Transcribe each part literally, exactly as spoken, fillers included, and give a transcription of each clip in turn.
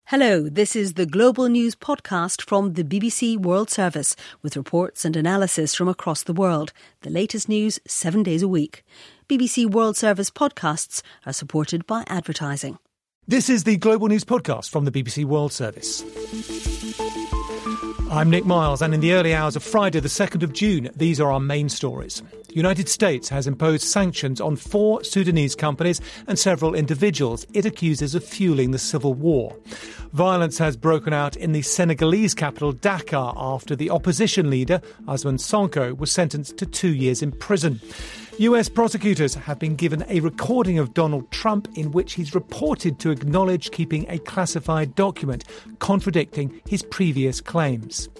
Hello, this is the Global News podcast from the B B C World Service with reports and analysis from across the world. The latest news seven days a week. B B C World Service podcasts are supported by advertising. This is the Global News podcast from the B B C World Service. I'm Nick Miles, and in the early hours of Friday the second of June, these are our main stories. The United States has imposed sanctions on four Sudanese companies and several individuals it accuses of fueling the civil war. Violence has broken out in the Senegalese capital Dakar after the opposition leader, Ousmane Sonko, was sentenced to two years in prison. U S prosecutors have been given a recording of Donald Trump in which he's reported to acknowledge keeping a classified document contradicting his previous claims.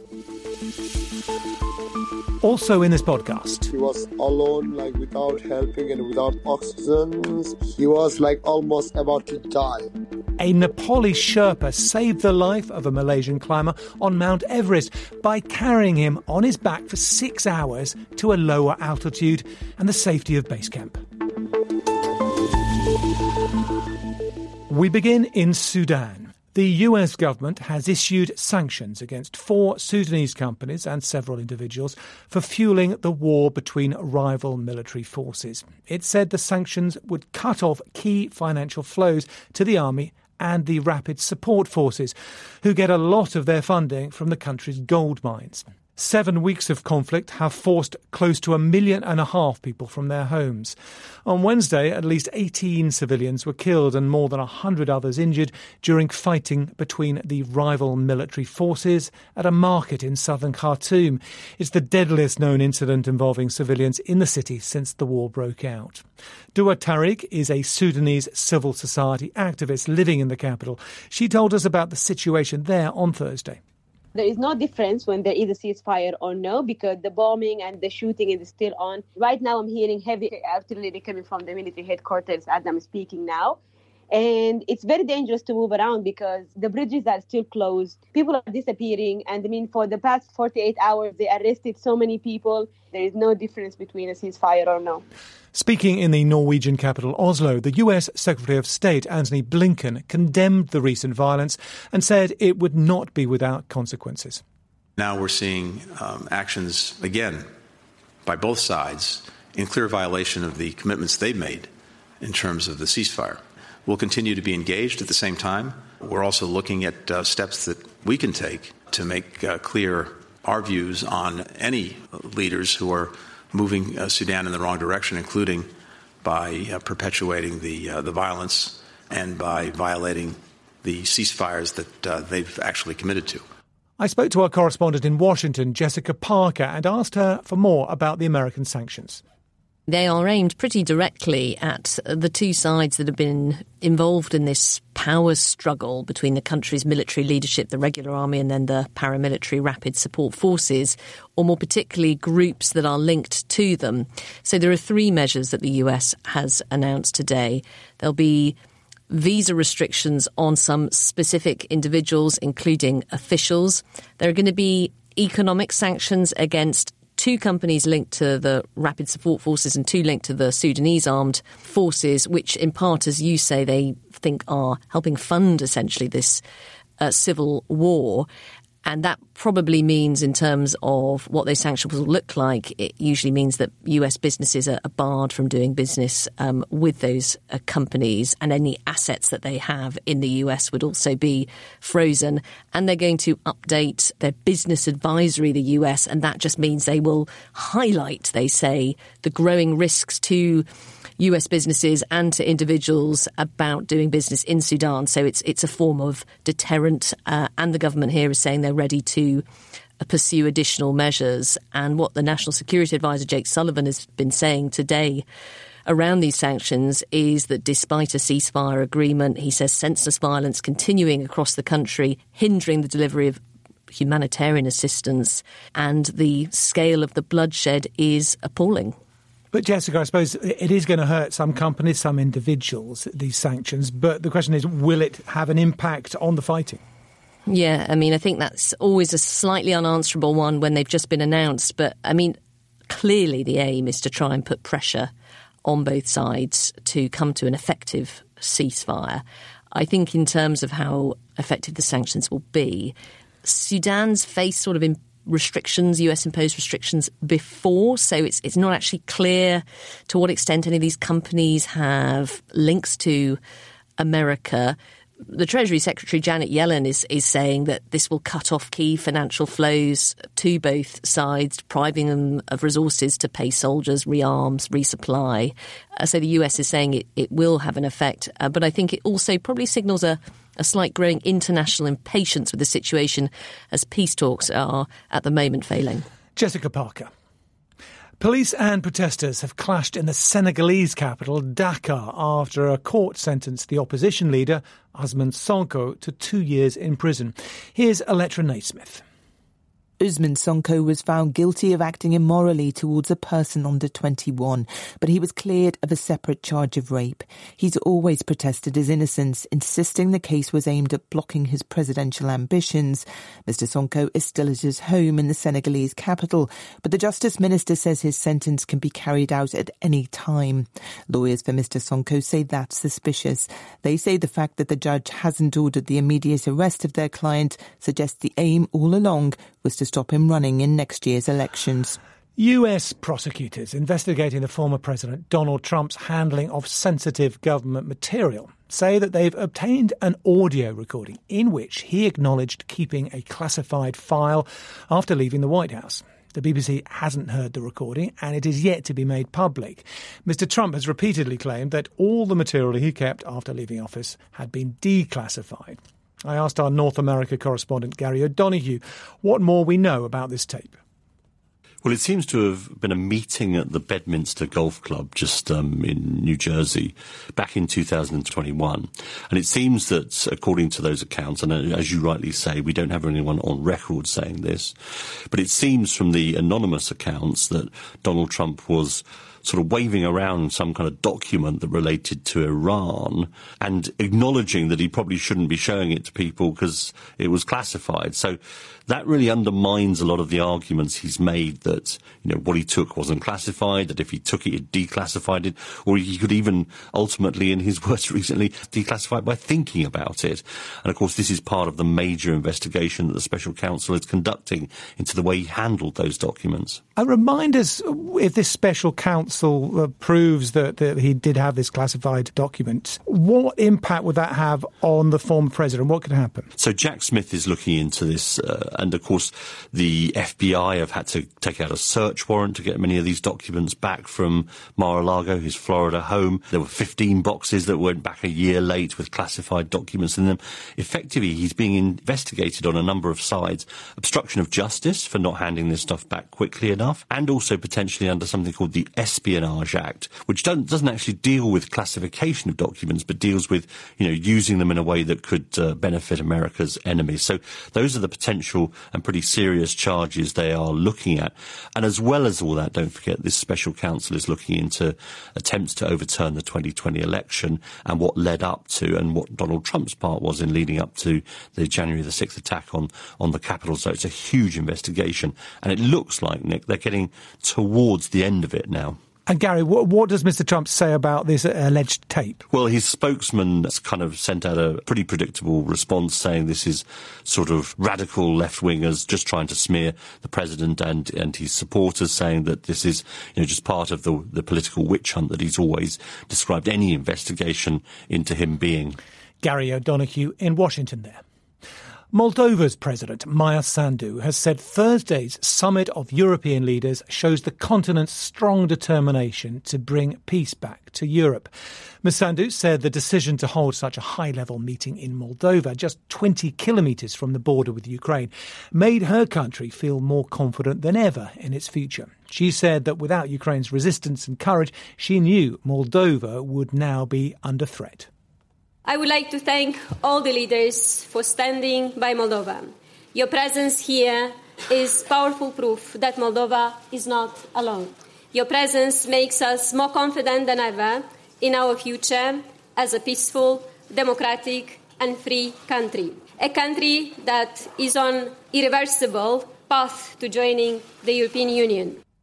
Also in this podcast, he was alone, like without helping and without oxygen. He was like almost about to die. A Nepali Sherpa saved the life of a Malaysian climber on Mount Everest by carrying him on his back for six hours to a lower altitude and the safety of base camp. We begin in Sudan. The U S government has issued sanctions against four Sudanese companies and several individuals for fueling the war between rival military forces. It said the sanctions would cut off key financial flows to the army and the Rapid Support Forces, who get a lot of their funding from the country's gold mines. Seven weeks of conflict have forced close to a million and a half people from their homes. On Wednesday, at least eighteen civilians were killed and more than one hundred others injured during fighting between the rival military forces at a market in southern Khartoum. It's the deadliest known incident involving civilians in the city since the war broke out. Dua Tariq is a Sudanese civil society activist living in the capital. She told us about the situation there on Thursday. There is no difference when there is a ceasefire or no, because the bombing and the shooting is still on. Right now, I'm hearing heavy artillery coming from the military headquarters as I'm speaking now. And it's very dangerous to move around because the bridges are still closed. People are disappearing. And I mean, for the past forty-eight hours, they arrested so many people. There is no difference between a ceasefire or no. Speaking in the Norwegian capital Oslo, the U S Secretary of State Antony Blinken condemned the recent violence and said it would not be without consequences. Now we're seeing um, actions, again, by both sides in clear violation of the commitments they've made in terms of the ceasefire. We'll continue to be engaged at the same time. We're also looking at uh, steps that we can take to make uh, clear our views on any leaders who are moving uh, Sudan in the wrong direction, including by uh, perpetuating the uh, the violence and by violating the ceasefires that uh, they've actually committed to. I spoke to our correspondent in Washington, Jessica Parker, and asked her for more about the American sanctions. They are aimed pretty directly at the two sides that have been involved in this power struggle between the country's military leadership, the regular army, and then the paramilitary Rapid Support Forces, or more particularly groups that are linked to them. So there are three measures that the U S has announced today. There'll be visa restrictions on some specific individuals, including officials. There are going to be economic sanctions against two companies linked to the Rapid Support Forces and two linked to the Sudanese armed forces, which in part, as you say, they think are helping fund essentially this uh, civil war. And that probably means, in terms of what those sanctions will look like, it usually means that U S businesses are barred from doing business um, with those uh, companies, and any assets that they have in the U S would also be frozen. And they're going to update their business advisory, the U S, and that just means they will highlight, they say, the growing risks to U S businesses and to individuals about doing business in Sudan. So it's it's a form of deterrent, uh, and the government here is saying they're ready to uh, pursue additional measures. And what the National Security Advisor Jake Sullivan has been saying today around these sanctions is that despite a ceasefire agreement, he says senseless violence continuing across the country, hindering the delivery of humanitarian assistance, and the scale of the bloodshed is appalling. But Jessica, I suppose it is going to hurt some companies, some individuals, these sanctions. But the question is, will it have an impact on the fighting? Yeah, I mean, I think that's always a slightly unanswerable one when they've just been announced. But, I mean, clearly the aim is to try and put pressure on both sides to come to an effective ceasefire. I think in terms of how effective the sanctions will be, Sudan's faced sort of in restrictions, U S-imposed restrictions before, so it's it's not actually clear to what extent any of these companies have links to America. The Treasury Secretary, Janet Yellen, is, is saying that this will cut off key financial flows to both sides, depriving them of resources to pay soldiers, rearms, resupply. Uh, so the U S is saying it, it will have an effect. Uh, but I think it also probably signals a, a slight growing international impatience with the situation as peace talks are at the moment failing. Jessica Parker. Police and protesters have clashed in the Senegalese capital, Dakar, after a court sentenced the opposition leader, Ousmane Sonko, to two years in prison. Here's Electra Naismith. Ousmane Sonko was found guilty of acting immorally towards a person under twenty-one, but he was cleared of a separate charge of rape. He's always protested his innocence, insisting the case was aimed at blocking his presidential ambitions. Mister Sonko is still at his home in the Senegalese capital, but the Justice Minister says his sentence can be carried out at any time. Lawyers for Mister Sonko say that's suspicious. They say the fact that the judge hasn't ordered the immediate arrest of their client suggests the aim all along was to stop him running in next year's elections. U S prosecutors investigating the former President Donald Trump's handling of sensitive government material say that they've obtained an audio recording in which he acknowledged keeping a classified file after leaving the White House. The B B C hasn't heard the recording and it is yet to be made public. Mister Trump has repeatedly claimed that all the material he kept after leaving office had been declassified. I asked our North America correspondent Gary O'Donoghue what more we know about this tape. Well, it seems to have been a meeting at the Bedminster Golf Club just um, in New Jersey back in two thousand twenty-one. And it seems that, according to those accounts, and as you rightly say, we don't have anyone on record saying this, but it seems from the anonymous accounts that Donald Trump was sort of waving around some kind of document that related to Iran and acknowledging that he probably shouldn't be showing it to people because it was classified. So that really undermines a lot of the arguments he's made that, you know, what he took wasn't classified, that if he took it, he'd declassified it, or he could even ultimately, in his words recently, declassify it by thinking about it. And of course, this is part of the major investigation that the special counsel is conducting into the way he handled those documents. And remind us, if this special counsel uh, proves that, that he did have this classified document, what impact would that have on the former president? What could happen? So Jack Smith is looking into this, uh, and of course the F B I have had to take out a search warrant to get many of these documents back from Mar-a-Lago, his Florida home. There were fifteen boxes that went back a year late with classified documents in them. Effectively, he's being investigated on a number of sides. Obstruction of justice for not handing this stuff back quickly enough, and also potentially under something called the Espionage Act, which don't, doesn't actually deal with classification of documents, but deals with, you know, using them in a way that could uh, benefit America's enemies. So those are the potential and pretty serious charges they are looking at. And as well as all that, don't forget, this special counsel is looking into attempts to overturn the twenty twenty election and what led up to and what Donald Trump's part was in leading up to the January the sixth attack on, on the Capitol. So it's a huge investigation. And it looks like, Nick, they're getting towards the end of it now. And Gary, what, what does Mister Trump say about this alleged tape? Well, his spokesman has kind of sent out a pretty predictable response saying this is sort of radical left-wingers just trying to smear the president and, and his supporters, saying that this is, you know, just part of the, the political witch hunt that he's always described any investigation into him being. Gary O'Donoghue in Washington there. Moldova's President Maia Sandu has said Thursday's summit of European leaders shows the continent's strong determination to bring peace back to Europe. Miz Sandu said the decision to hold such a high-level meeting in Moldova, just twenty kilometres from the border with Ukraine, made her country feel more confident than ever in its future. She said that without Ukraine's resistance and courage, she knew Moldova would now be under threat. I would like to thank all the leaders for standing by Moldova. Your presence here is powerful proof that Moldova is not alone. Your presence makes us more confident than ever in our future as a peaceful, democratic and free country. A country that is on irreversible path to joining the European Union.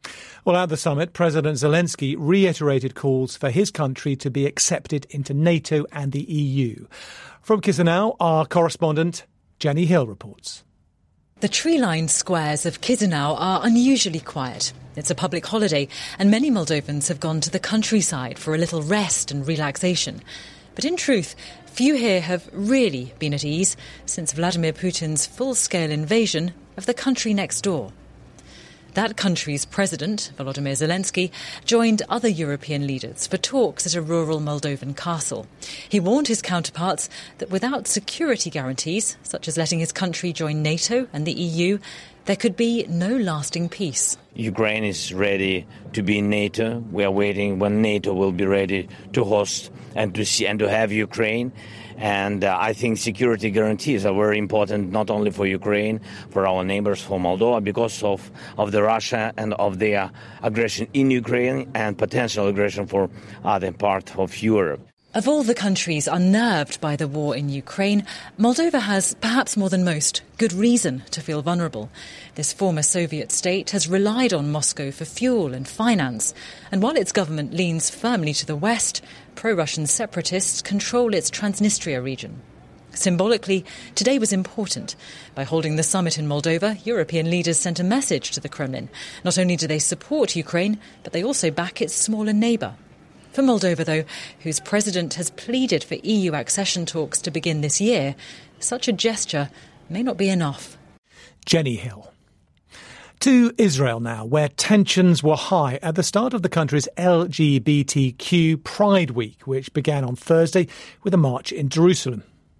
Well, at the summit, President Zelensky reiterated calls for his country to be accepted into NATO and the E U. From Chisinau, our correspondent Jenny Hill reports. The tree-lined squares of Chisinau are unusually quiet. It's a public holiday, and many Moldovans have gone to the countryside for a little rest and relaxation. But in truth, few here have really been at ease since Vladimir Putin's full-scale invasion of the country next door. That country's president, Volodymyr Zelensky, joined other European leaders for talks at a rural Moldovan castle. He warned his counterparts that without security guarantees, such as letting his country join NATO and the E U, there could be no lasting peace. Ukraine is ready to be in NATO. We are waiting when NATO will be ready to host and to see and to have Ukraine. And uh, I think security guarantees are very important, not only for Ukraine, for our neighbors, for Moldova, because of, of the Russia and of their aggression in Ukraine and potential aggression for other parts of Europe. Of all the countries unnerved by the war in Ukraine, Moldova has, perhaps more than most, good reason to feel vulnerable. This former Soviet state has relied on Moscow for fuel and finance, and while its government leans firmly to the west, pro-Russian separatists control its Transnistria region. Symbolically, today was important. By holding the summit in Moldova, European leaders sent a message to the Kremlin. Not only do they support Ukraine, but they also back its smaller neighbour. For Moldova, though, whose president has pleaded for E U accession talks to begin this year, such a gesture may not be enough. Jenny Hill. To Israel now, where tensions were high at the start of the country's L G B T Q Pride Week, which began on Thursday with a march in Jerusalem.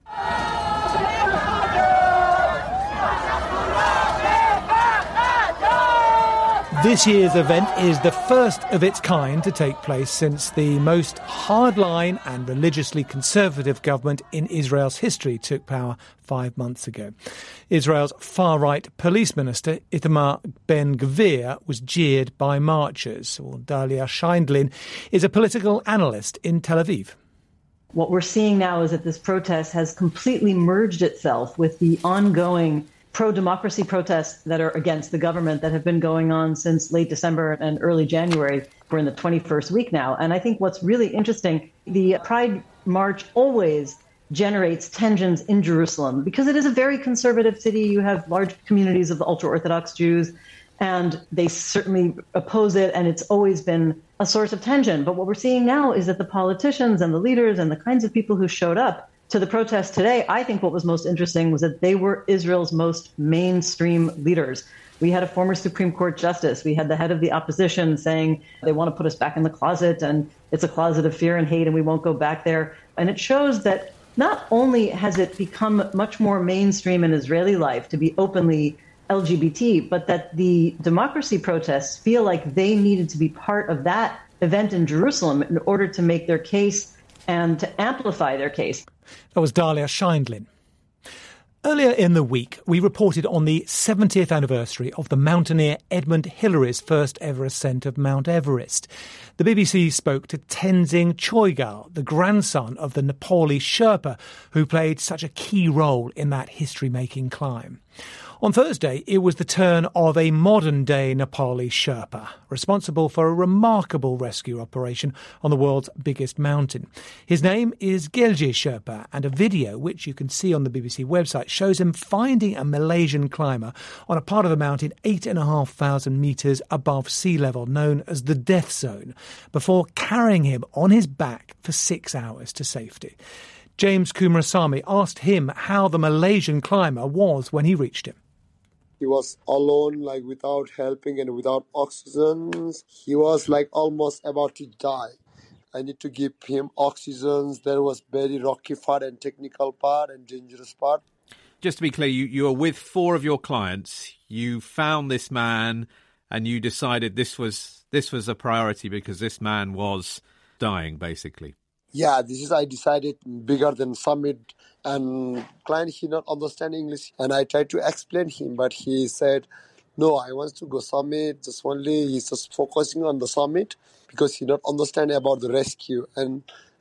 This year's event is the first of its kind to take place since the most hardline and religiously conservative government in Israel's history took power five months ago. Israel's far-right police minister, Itamar Ben-Gvir, was jeered by marchers. Well, Dalia Scheindlin is a political analyst in Tel Aviv. What we're seeing now is that this protest has completely merged itself with the ongoing pro-democracy protests that are against the government that have been going on since late December and early January. We're in the twenty-first week now. And I think what's really interesting, the Pride March always generates tensions in Jerusalem because it is a very conservative city. You have large communities of the ultra-Orthodox Jews, and they certainly oppose it. And it's always been a source of tension. But what we're seeing now is that the politicians and the leaders and the kinds of people who showed up to the protest today, I think what was most interesting was that they were Israel's most mainstream leaders. We had a former Supreme Court justice. We had the head of the opposition saying they want to put us back in the closet and it's a closet of fear and hate and we won't go back there. And it shows that not only has it become much more mainstream in Israeli life to be openly L G B T, but that the democracy protests feel like they needed to be part of that event in Jerusalem in order to make their case and to amplify their case. That was Dalia Scheindlin. Earlier in the week, we reported on the seventieth anniversary of the mountaineer Edmund Hillary's first ever ascent of Mount Everest. The B B C spoke to Tenzing Choigal, the grandson of the Nepali Sherpa, who played such a key role in that history-making climb. On Thursday, it was the turn of a modern-day Nepali Sherpa, responsible for a remarkable rescue operation on the world's biggest mountain. His name is Gelje Sherpa, and a video, which you can see on the B B C website, shows him finding a Malaysian climber on a part of the mountain eight and a half thousand metres above sea level, known as the Death Zone, before carrying him on his back for six hours to safety. James Kumarasamy asked him how the Malaysian climber was when he reached him. He was alone, like without helping and without oxygen. He was like almost about to die. I need to give him oxygen. There was very rocky part and technical part and dangerous part. Just to be clear, you, you were with four of your clients. You found this man and you decided this was this was a priority because this man was dying, basically. Yeah, this is, I decided, bigger than summit. And client, he not understand English. And I tried to explain him, but he said, no, I want to go summit. Just only, he's just focusing on the summit because he not understand about the rescue. And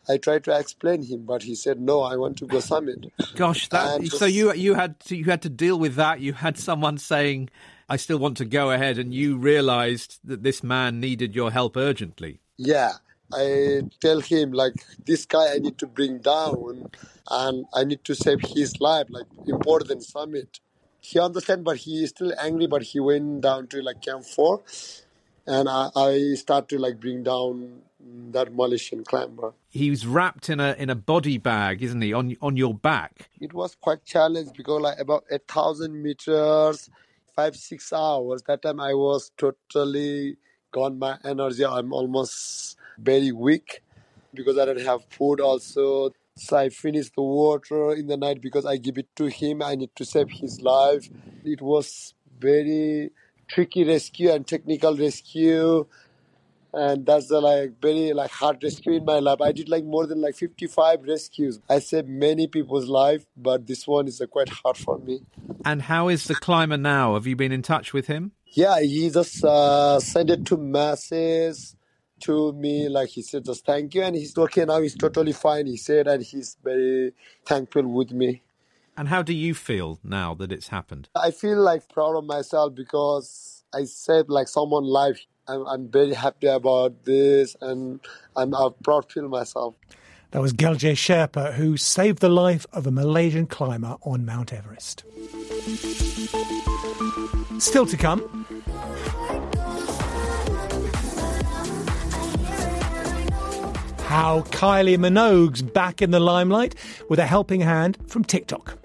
I tried to explain him, but he said, no, I want to go summit. Gosh, that And so you you had to, you had to deal with that. You had someone saying, I still want to go ahead, and you realised that this man needed your help urgently. Yeah, I tell him, like, this guy I need to bring down, and I need to save his life, like, important summit. He understands, but he is still angry, but he went down to, like, Camp four, and I, I start to, like, bring down that Malaysian climber. He was wrapped in a in a body bag, isn't he, on on your back? It was quite challenging because, like, about a thousand meters, five, six hours, that time I was totally gone my energy. I'm almost very weak because I don't have food also. So I finished the water in the night because I give it to him. I need to save his life. It was very tricky rescue and technical rescue. And that's the like very like hard rescue in my life. I did like more than like fifty-five rescues. I saved many people's life, but this one is uh, quite hard for me. And how is the climber now? Have you been in touch with him? Yeah, he just uh, sent it to messages to me. Like he said, just thank you. And he's okay now. He's totally fine. He said, and he's very thankful with me. And how do you feel now that it's happened? I feel like proud of myself because I saved like someone's life. I'm, I'm very happy about this, and I'm uh, proud to feel myself. That was Gelje Sherpa, who saved the life of a Malaysian climber on Mount Everest. Still to come. How Kylie Minogue's back in the limelight with a helping hand from TikTok.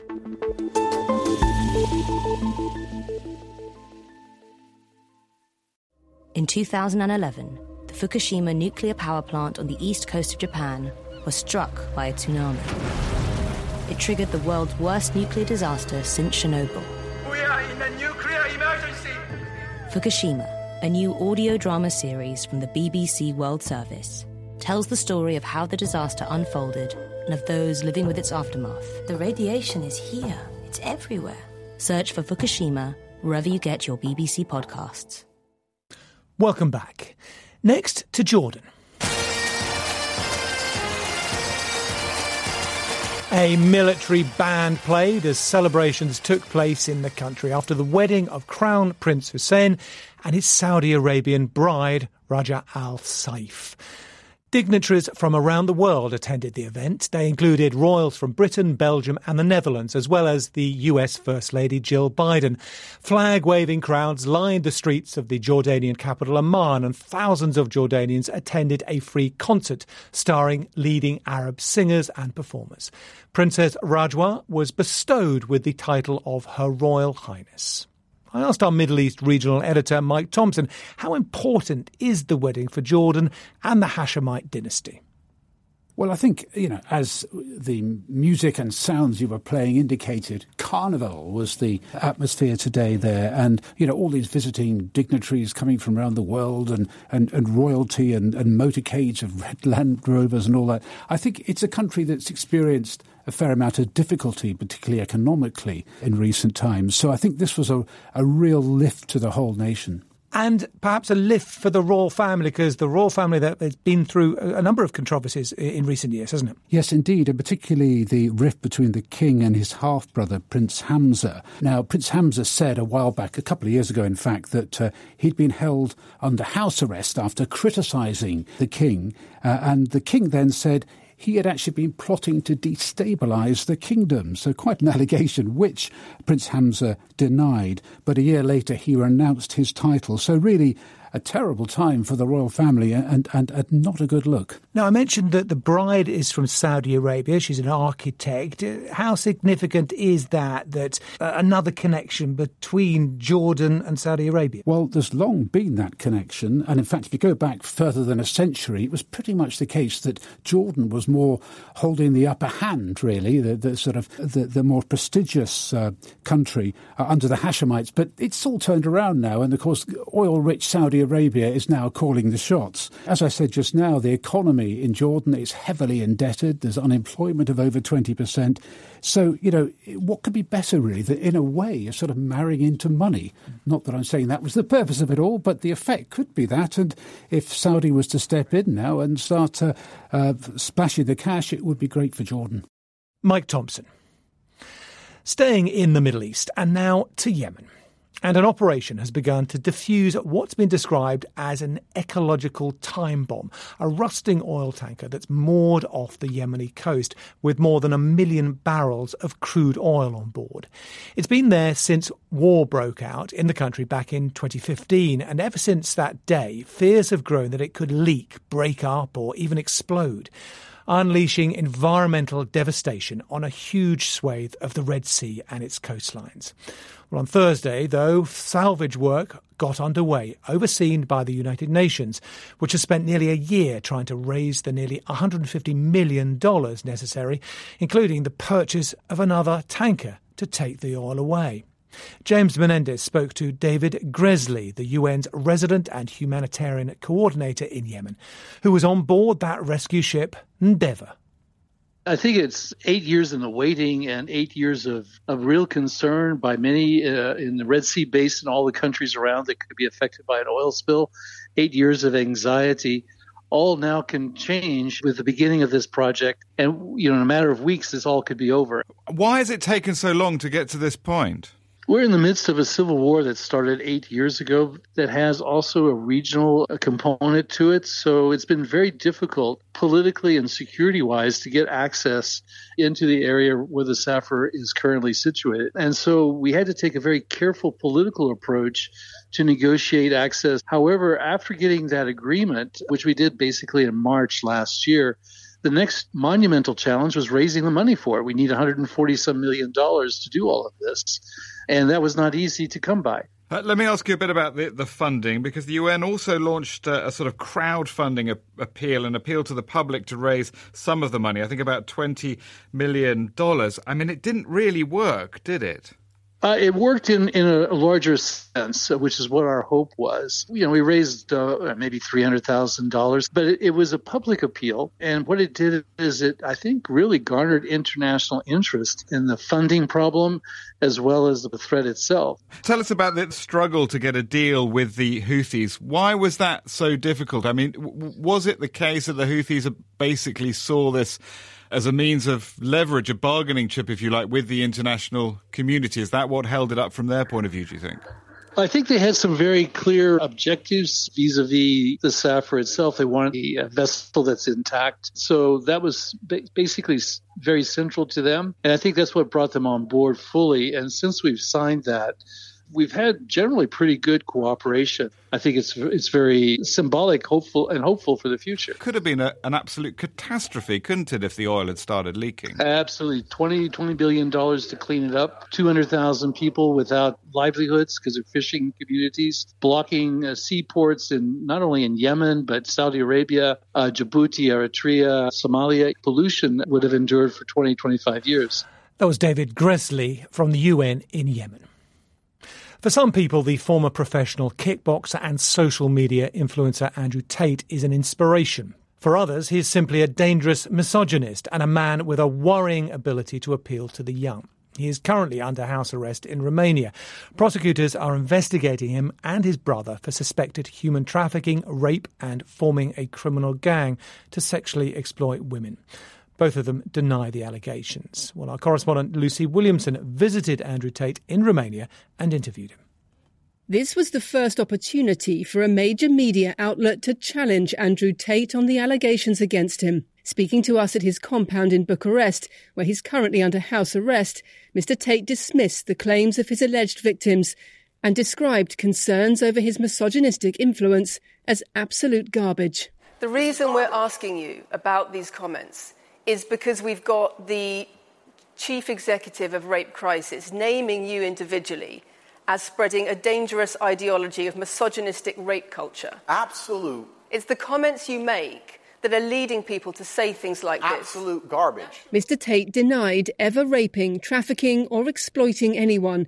In two thousand eleven, the Fukushima nuclear power plant on the east coast of Japan was struck by a tsunami. It triggered the world's worst nuclear disaster since Chernobyl. We are in a nuclear emergency. Fukushima, a new audio drama series from the B B C World Service, tells the story of how the disaster unfolded and of those living with its aftermath. The radiation is here. It's everywhere. Search for Fukushima wherever you get your B B C podcasts. Welcome back. Next to Jordan. A military band played as celebrations took place in the country after the wedding of Crown Prince Hussein and his Saudi Arabian bride, Raja Al Saif. Dignitaries from around the world attended the event. They included royals from Britain, Belgium and the Netherlands, as well as the U S First Lady Jill Biden. Flag-waving crowds lined the streets of the Jordanian capital Amman, and thousands of Jordanians attended a free concert starring leading Arab singers and performers. Princess Rajwa was bestowed with the title of Her Royal Highness. I asked our Middle East regional editor, Mike Thompson, how important is the wedding for Jordan and the Hashemite dynasty? Well, I think, you know, as the music and sounds you were playing indicated, carnival was the atmosphere today there. And, you know, all these visiting dignitaries coming from around the world and, and, and royalty and, and motorcades of red Land Rovers and all that. I think it's a country that's experienced a fair amount of difficulty, particularly economically, in recent times. So I think this was a, a real lift to the whole nation. And perhaps a lift for the royal family, because the royal family that has been through a number of controversies in recent years, hasn't it? Yes, indeed, and particularly the rift between the king and his half-brother, Prince Hamza. Now, Prince Hamza said a while back, a couple of years ago, in fact, that uh, he'd been held under house arrest after criticising the king, uh, and the king then said he had actually been plotting to destabilise the kingdom. So quite an allegation, which Prince Hamza denied. But a year later, he renounced his title. So really a terrible time for the royal family and, and, and not a good look. Now, I mentioned that the bride is from Saudi Arabia. She's an architect. How significant is that, that uh, another connection between Jordan and Saudi Arabia? Well, there's long been that connection. And in fact, if you go back further than a century, it was pretty much the case that Jordan was more holding the upper hand, really, the, the sort of the, the more prestigious uh, country uh, under the Hashemites. But it's all turned around now. And of course, oil-rich Saudi Saudi Arabia is now calling the shots. As I said just now, the economy in Jordan is heavily indebted. There's unemployment of over twenty percent. So, you know, what could be better, really, than in a way you're sort of marrying into money? Not that I'm saying that was the purpose of it all, but the effect could be that. And if Saudi was to step in now and start uh, uh, splashing the cash, it would be great for Jordan. Mike Thompson. Staying in the Middle East, and now to Yemen. And an operation has begun to defuse what's been described as an ecological time bomb, a rusting oil tanker that's moored off the Yemeni coast with more than a million barrels of crude oil on board. It's been there since war broke out in the country back in twenty fifteen, and ever since that day, fears have grown that it could leak, break up, or even explode, unleashing environmental devastation on a huge swathe of the Red Sea and its coastlines. Well, on Thursday, though, salvage work got underway, overseen by the United Nations, which has spent nearly a year trying to raise the nearly one hundred fifty million dollars necessary, including the purchase of another tanker to take the oil away. James Menendez spoke to David Gresley, the U N's resident and humanitarian coordinator in Yemen, who was on board that rescue ship, Endeavour. I think it's eight years in the waiting and eight years of, of real concern by many uh, in the Red Sea Basin, all the countries around that could be affected by an oil spill, eight years of anxiety. All now can change with the beginning of this project. And, you know, in a matter of weeks, this all could be over. Why has it taken so long to get to this point? We're in the midst of a civil war that started eight years ago that has also a regional component to it. So it's been very difficult politically and security-wise to get access into the area where the Safar is currently situated. And so we had to take a very careful political approach to negotiate access. However, after getting that agreement, which we did basically in March last year, the next monumental challenge was raising the money for it. We need one hundred forty some million dollars to do all of this. And that was not easy to come by. Uh, let me ask you a bit about the, the funding, because the U N also launched a, a sort of crowdfunding a, appeal, an appeal to the public to raise some of the money, I think about twenty million dollars. I mean, it didn't really work, did it? Uh, it worked in, in a larger sense, uh, which is what our hope was. You know, we raised uh, maybe three hundred thousand dollars, but it, it was a public appeal. And what it did is it, I think, really garnered international interest in the funding problem as well as the threat itself. Tell us about the struggle to get a deal with the Houthis. Why was that so difficult? I mean, w- was it the case that the Houthis basically saw this as a means of leverage, a bargaining chip, if you like, with the international community? Is that what held it up from their point of view, do you think? I think they had some very clear objectives vis-a-vis the Safar itself. They wanted a vessel that's intact. So that was basically very central to them. And I think that's what brought them on board fully. And since we've signed that, we've had generally pretty good cooperation. I think it's it's very symbolic, hopeful, and hopeful for the future. Could have been a, an absolute catastrophe, couldn't it, if the oil had started leaking? Absolutely. twenty, twenty billion dollars to clean it up. two hundred thousand people without livelihoods because of fishing communities, blocking uh, seaports in not only in Yemen, but Saudi Arabia, uh, Djibouti, Eritrea, Somalia. Pollution would have endured for twenty, twenty-five years. That was David Gresley from the U N in Yemen. For some people, the former professional kickboxer and social media influencer Andrew Tate is an inspiration. For others, he is simply a dangerous misogynist and a man with a worrying ability to appeal to the young. He is currently under house arrest in Romania. Prosecutors are investigating him and his brother for suspected human trafficking, rape and forming a criminal gang to sexually exploit women. Both of them deny the allegations. Well, our correspondent Lucy Williamson visited Andrew Tate in Romania and interviewed him. This was the first opportunity for a major media outlet to challenge Andrew Tate on the allegations against him. Speaking to us at his compound in Bucharest, where he's currently under house arrest, Mister Tate dismissed the claims of his alleged victims and described concerns over his misogynistic influence as absolute garbage. The reason we're asking you about these comments is because we've got the chief executive of Rape Crisis naming you individually as spreading a dangerous ideology of misogynistic rape culture. Absolute. It's the comments you make that are leading people to say things like Absolute this. Absolute garbage. Mister Tate denied ever raping, trafficking or exploiting anyone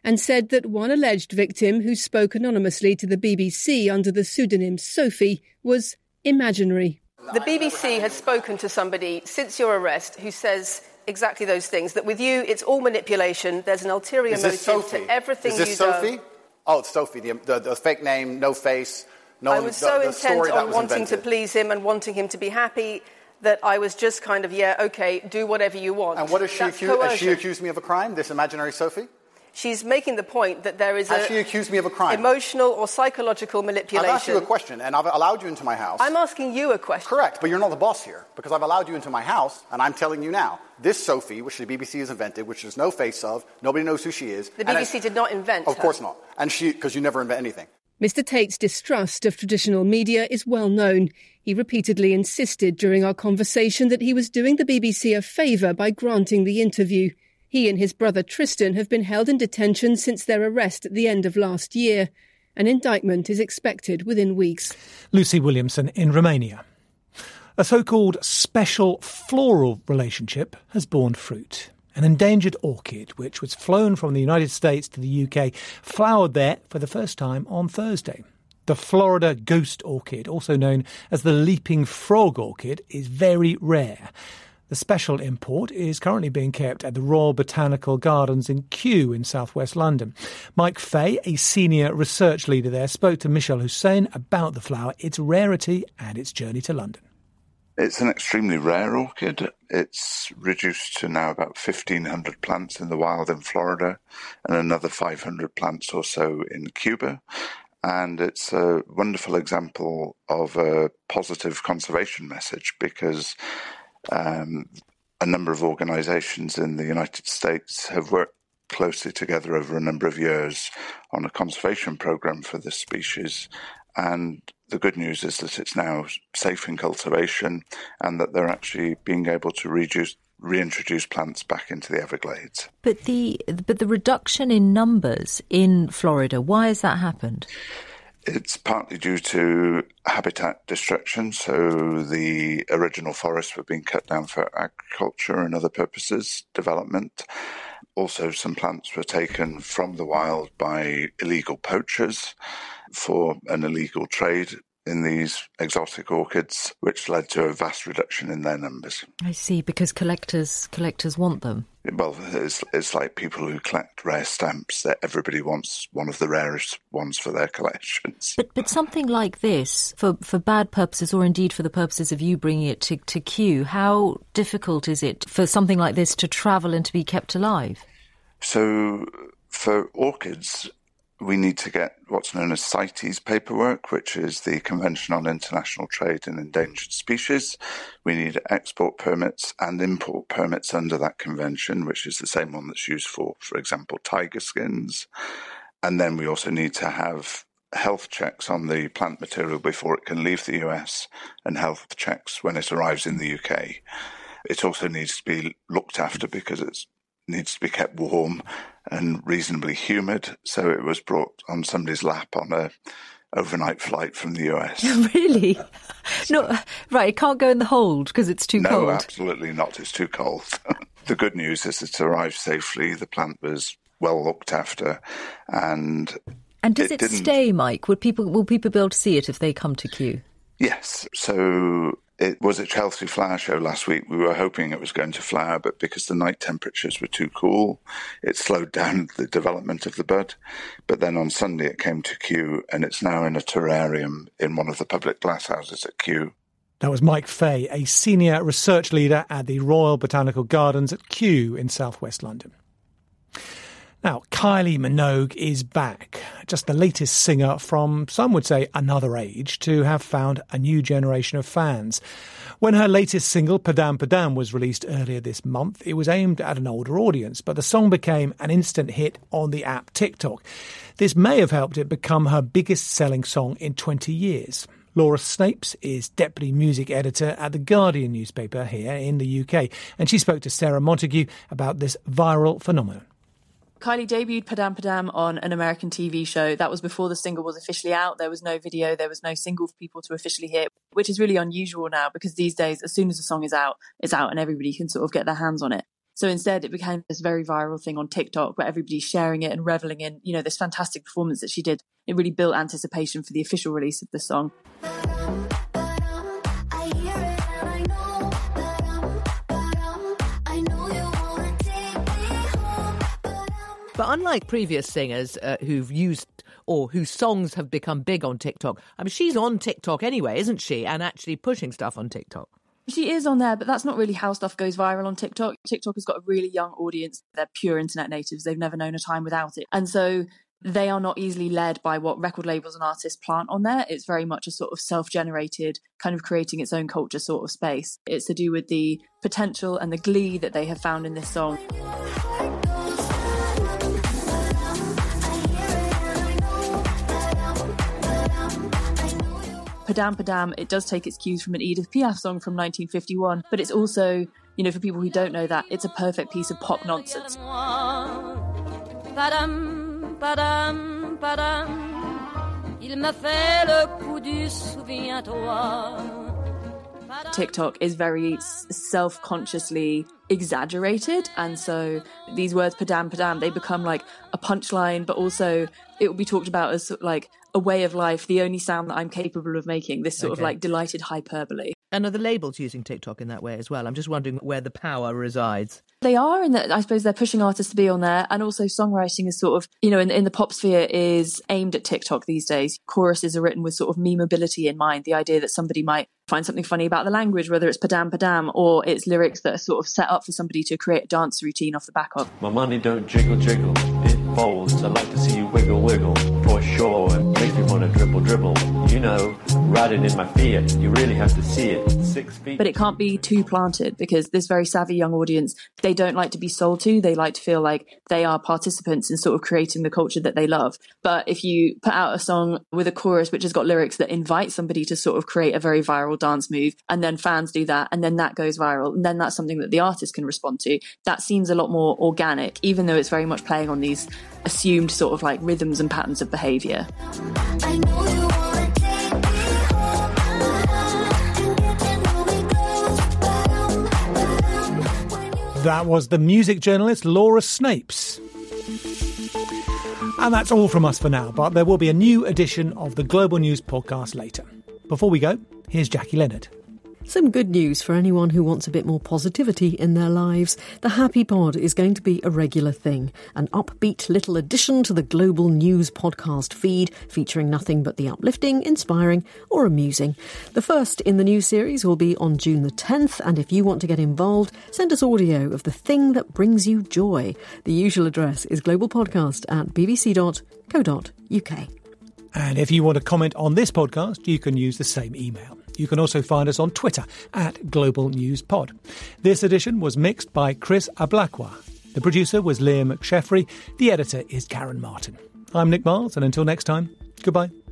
and said that one alleged victim who spoke anonymously to the B B C under the pseudonym Sophie was imaginary. The B B C has spoken to somebody since your arrest who says exactly those things, that with you it's all manipulation, there's an ulterior motive to everything you do. Is this Sophie? Oh, it's Sophie, the, the, the fake name, no face. No I one, was so the, the intent on was wanting invented. to please him and wanting him to be happy that I was just kind of, yeah, OK, do whatever you want. And what has she, That's accused, has she coercion. accused me of a crime, this imaginary Sophie? She's making the point that there is Has a she accused me of a crime? emotional or psychological manipulation. I've asked you a question, and I've allowed you into my house. I'm asking you a question. Correct, but you're not the boss here, because I've allowed you into my house, and I'm telling you now, this Sophie, which the B B C has invented, which there's no face of, nobody knows who she is. The B B C did not invent Of her. course not, and she, because you never invent anything. Mister Tate's distrust of traditional media is well known. He repeatedly insisted during our conversation that he was doing the B B C a favour by granting the interview. He and his brother Tristan have been held in detention since their arrest at the end of last year. An indictment is expected within weeks. Lucy Williamson in Romania. A so-called special floral relationship has borne fruit. An endangered orchid, which was flown from the United States to the U K, flowered there for the first time on Thursday. The Florida ghost orchid, also known as the leaping frog orchid, is very rare. The special import is currently being kept at the Royal Botanical Gardens in Kew in southwest London. Mike Fay, a senior research leader there, spoke to Michelle Hussein about the flower, its rarity and its journey to London. It's an extremely rare orchid. It's reduced to now about fifteen hundred plants in the wild in Florida and another five hundred plants or so in Cuba. And it's a wonderful example of a positive conservation message because um, a number of organisations in the United States have worked closely together over a number of years on a conservation programme for this species. And the good news is that it's now safe in cultivation and that they're actually being able to reduce, reintroduce plants back into the Everglades. But the but the reduction in numbers in Florida, why has that happened? It's partly due to habitat destruction, so the original forests were being cut down for agriculture and other purposes, development. Also, some plants were taken from the wild by illegal poachers for an illegal trade in these exotic orchids, which led to a vast reduction in their numbers. I see, because collectors collectors want them. Well, it's, it's like people who collect rare stamps, that everybody wants one of the rarest ones for their collections. But but something like this, for, for bad purposes or indeed for the purposes of you bringing it to, to Kew, how difficult is it for something like this to travel and to be kept alive? So for orchids, we need to get what's known as CITES paperwork, which is the Convention on International Trade in Endangered Species. We need export permits and import permits under that convention, which is the same one that's used for, for example, tiger skins. And then we also need to have health checks on the plant material before it can leave the U S and health checks when it arrives in the U K. It also needs to be looked after because it's needs to be kept warm and reasonably humid, so it was brought on somebody's lap on a overnight flight from the U S. Really? No, right, it can't go in the hold because it's too no, cold? No, absolutely not. It's too cold. The good news is it arrived safely. The plant was well looked after, and and does it, it didn't... stay, Mike? Would people will people be able to see it if they come to Kew? Yes. So it was at Chelsea Flower Show last week. We were hoping it was going to flower, but because the night temperatures were too cool, it slowed down the development of the bud. But then on Sunday it came to Kew, and it's now in a terrarium in one of the public glasshouses at Kew. That was Mike Fay, a senior research leader at the Royal Botanical Gardens at Kew in southwest London. Now, Kylie Minogue is back, just the latest singer from, some would say, another age, to have found a new generation of fans. When her latest single, Padam Padam, was released earlier this month, it was aimed at an older audience, but the song became an instant hit on the app TikTok. This may have helped it become her biggest-selling song in twenty years. Laura Snapes is deputy music editor at The Guardian newspaper here in the U K, and she spoke to Sarah Montague about this viral phenomenon. Kylie debuted Padam Padam on an American T V show. That was before the single was officially out. There was no video, there was no single for people to officially hear, which is really unusual now because these days, as soon as a song is out, it's out and everybody can sort of get their hands on it. So instead, it became this very viral thing on TikTok where everybody's sharing it and reveling in, you know, this fantastic performance that she did. It really built anticipation for the official release of the song. But unlike previous singers uh, who've used or whose songs have become big on TikTok, I mean, she's on TikTok anyway, isn't she? And actually pushing stuff on TikTok. She is on there, but that's not really how stuff goes viral on TikTok. TikTok has got a really young audience. They're pure internet natives. They've never known a time without it. And so they are not easily led by what record labels and artists plant on there. It's very much a sort of self-generated, kind of creating its own culture sort of space. It's to do with the potential and the glee that they have found in this song. Padam Padam, it does take its cues from an Edith Piaf song from nineteen fifty-one, but it's also, you know, for people who don't know that, it's a perfect piece of pop nonsense. Padam, padam, padam, il m'a fait le coup du souviens-toi. TikTok is very self-consciously exaggerated, and so these words padam padam, they become like a punchline, but also it will be talked about as like a way of life, the only sound that I'm capable of making, this sort Okay. of like delighted hyperbole. And are the labels using TikTok in that way as well? I'm just wondering where the power resides. They are, in that I suppose they're pushing artists to be on there, and also songwriting is sort of, you know, in, in the pop sphere is aimed at TikTok these days. Choruses are written with sort of memeability in mind, the idea that somebody might find something funny about the language, whether it's padam padam or it's lyrics that are sort of set up for somebody to create a dance routine off the back of. My money don't jiggle jiggle, it folds. I like to see you wiggle wiggle, for sure. It makes me want to dribble dribble. You know, riding in my Fiat, you really have to see it. Six feet. But it can't be too planted, because this very savvy young audience, they don't like to be sold to. They like to feel like they are participants in sort of creating the culture that they love. But if you put out a song with a chorus which has got lyrics that invite somebody to sort of create a very viral dance move, and then fans do that, and then that goes viral, and then that's something that the artist can respond to, that seems a lot more organic, even though it's very much playing on these assumed sort of like rhythms and patterns of behaviour. I know you wanna take me home, and get to know me close. Padam, padam. That was the music journalist Laura Snapes. And that's all from us for now, but there will be a new edition of the Global News podcast later. Before we go, here's Jackie Leonard. Some good news for anyone who wants a bit more positivity in their lives. The Happy Pod is going to be a regular thing, an upbeat little addition to the Global News podcast feed, featuring nothing but the uplifting, inspiring or amusing. The first in the new series will be on June the tenth, and if you want to get involved, send us audio of the thing that brings you joy. The usual address is globalpodcast at b b c dot co dot u k. And if you want to comment on this podcast, you can use the same email. You can also find us on Twitter at Global News Pod. This edition was mixed by Chris Ablakwa. The producer was Liam McSheffrey. The editor is Karen Martin. I'm Nick Miles, and until next time, goodbye.